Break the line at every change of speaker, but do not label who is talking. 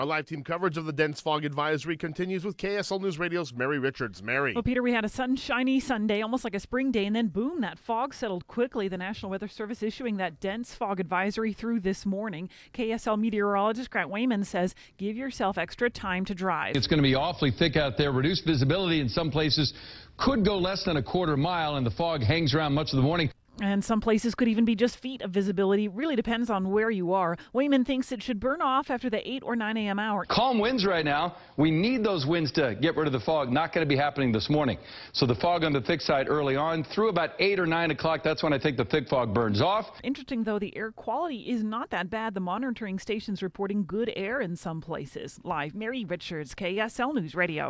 Our live team coverage of the dense fog advisory continues with KSL News Radio's Mary Richards. Mary.
Well, Peter, we had a sunshiny Sunday, almost like a spring day, and then boom, that fog settled quickly. The National Weather Service issuing that dense fog advisory through this morning. KSL meteorologist Grant Wayman says give yourself extra time to drive.
It's going to be awfully thick out there. Reduced visibility in some places could go less than a quarter mile, and the fog hangs around much of the morning.
And some places could even be just feet of visibility. Really depends on where you are. Wayman thinks it should burn off after the 8 or 9 a.m. hour.
Calm winds right now. We need those winds to get rid of the fog. Not going to be happening this morning. So the fog on the thick side early on. Through about 8 or 9 o'clock, that's when I think the thick fog burns off.
Interesting, though, the air quality is not that bad. The monitoring station's reporting good air in some places. Live, Mary Richards, KSL News Radio.